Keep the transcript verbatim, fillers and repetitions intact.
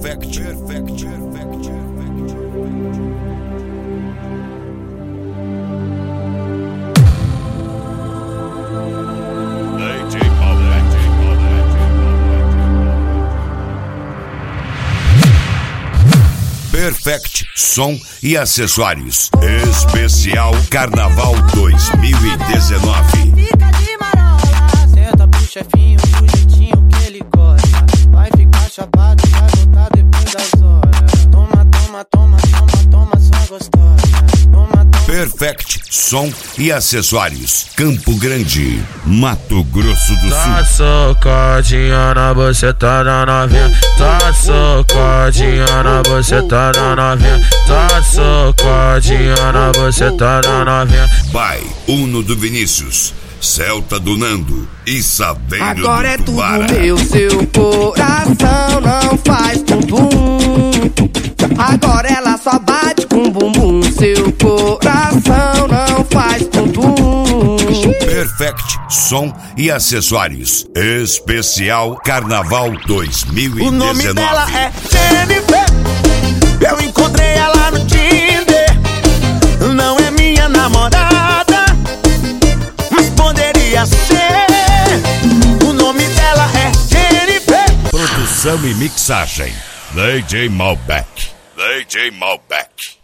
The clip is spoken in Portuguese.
Perfect, perfect, perfect. Perfect Som e Acessórios. Especial Carnaval dois mil e dezenove. Fica de marola, senta pro chefinho do jeitinho que ele gosta. Vai ficar chapado e vai voltar depois das horas. Toma, toma, toma, toma, toma, só gostosa. Toma, toma. Perfect Som e Acessórios. Campo Grande, Mato Grosso do Sul. Tá socadinha na buceta da novinha. Tá socadinha na buceta da novinha. Tá socadinha na buceta da novinha. Pai Uno do Vinícius, Celta do Nando e Saveiro Agora do Tubara. é tudo meu, seu coração não faz bumbum. Agora ela só bate com bumbum. Seu coração não faz bumbum. Perfect Som e Acessórios. Especial Carnaval dois mil e dezenove. O nome dela é Jennifer. Eu encontrei ela no Tinder. Não é minha namorada, mas poderia ser. O nome dela é Jennifer. Produção e mixagem D J Malbec. D J Malbec.